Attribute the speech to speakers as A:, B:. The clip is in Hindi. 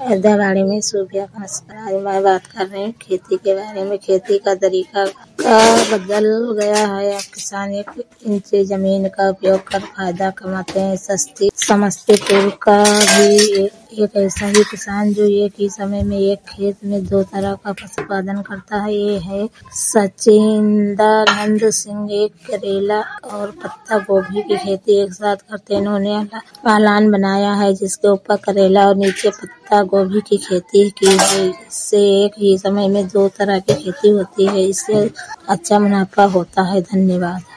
A: अयोध्या में सूफिया का आज मैं बात कर रही हूँ खेती के बारे में। खेती का तरीका का बदल गया है। अब किसान 1 इंच जमीन का उपयोग कर फायदा कमाते हैं। समस्तीपुर का भी एक ऐसा ही किसान जो एक ही समय में एक खेत में 2 तरह का पशुपालन करता है। ये है सचिंदानंद सिंह। एक करेला और पत्ता गोभी की खेती एक साथ करते हैं। इन्होंने पालान बनाया है जिसके ऊपर करेला और नीचे पत्ता गोभी की खेती की है। इससे एक ही समय में 2 तरह की खेती होती है। इससे अच्छा मुनाफा होता है। धन्यवाद।